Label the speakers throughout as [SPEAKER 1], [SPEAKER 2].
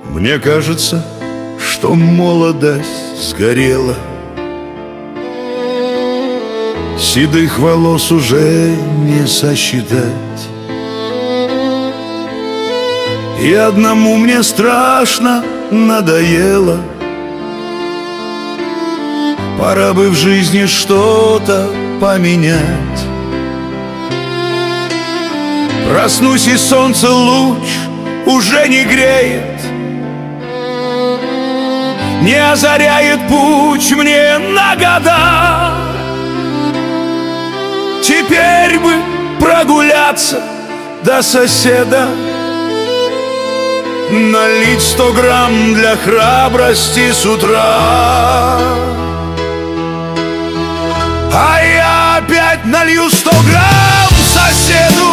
[SPEAKER 1] Мне кажется, что молодость сгорела, седых волос уже не сосчитать. И одному мне страшно надоело. Пора бы в жизни что-то поменять. Проснусь, и солнце луч уже не греет, не озаряет путь мне на года. Теперь бы прогуляться до соседа, налить 100 грамм для храбрости с утра. А я опять налью 100 грамм соседу,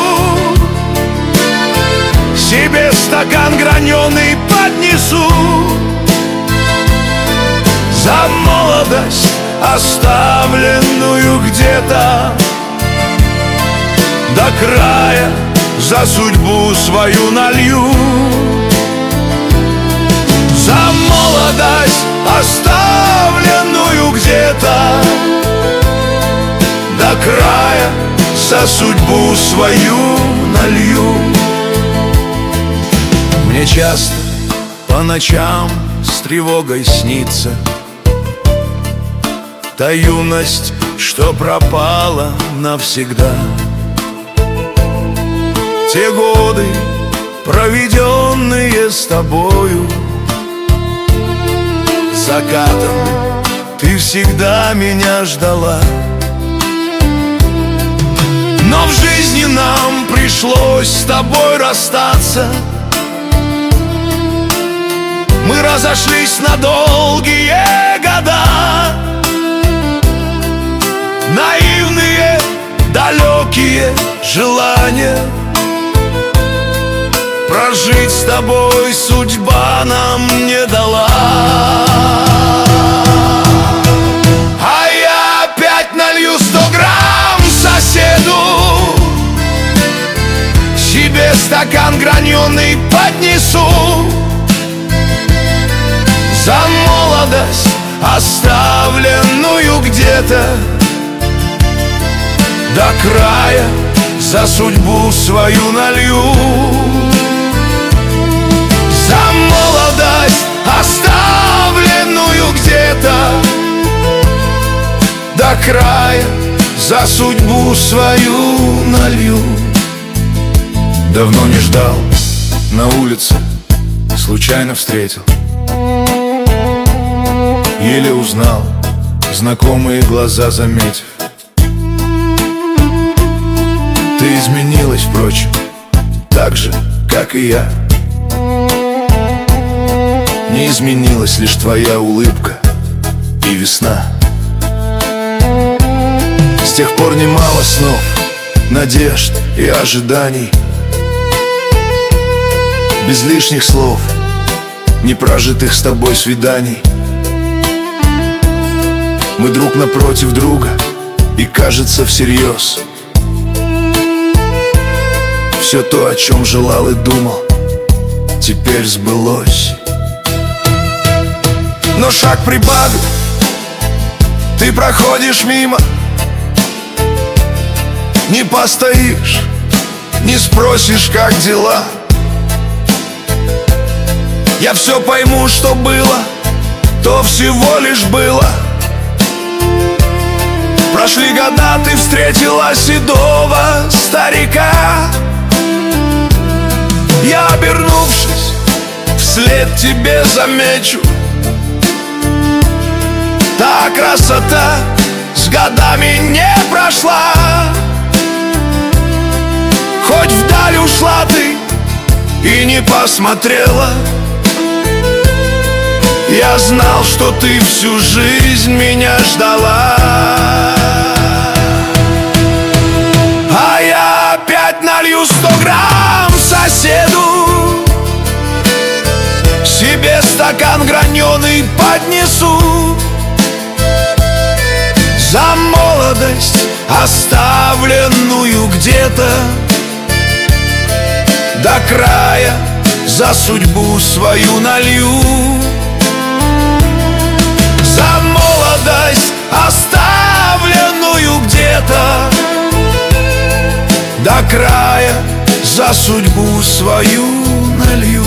[SPEAKER 1] себе стакан граненый поднесу. За молодость, оставленную где-то до края, за судьбу свою налью. За молодость, оставленную где-то до края, за судьбу свою налью. Мне часто по ночам с тревогой снится та юность, что пропала навсегда. Те годы, проведенные с тобою, закатом ты всегда меня ждала. Но в жизни нам пришлось с тобой расстаться. Мы разошлись на долгие года. Наивные, далекие желания прожить с тобой судьба нам не дала. А я опять налью 100 грамм соседу, себе стакан граненый поднесу. За молодость, оставленную где-то до края, за судьбу свою налью. За молодость, оставленную где-то до края, за судьбу свою налью. Давно не ждал, на улице случайно встретил, еле узнал, знакомые глаза заметив. Ты изменилась, впрочем, так же, как и я. Не изменилась лишь твоя улыбка и весна. С тех пор немало снов, надежд и ожиданий, без лишних слов, непрожитых с тобой свиданий. Мы друг напротив друга, и кажется всерьез все то, о чем желал и думал, теперь сбылось. Но шаг прибавив, ты проходишь мимо, не постоишь, не спросишь, как дела. Я все пойму, что было, то всего лишь было. Прошли года, ты встретила седого старика. Я, обернувшись, вслед тебе замечу: та красота с годами не прошла. Хоть вдаль ушла ты и не посмотрела, я знал, что ты всю жизнь меня ждала. А я опять налью 100 грамм соседу, себе стакан граненый поднесу. За молодость, оставленную где-то до края, за судьбу свою налью. За молодость, оставленную где-то до края, за судьбу свою налью.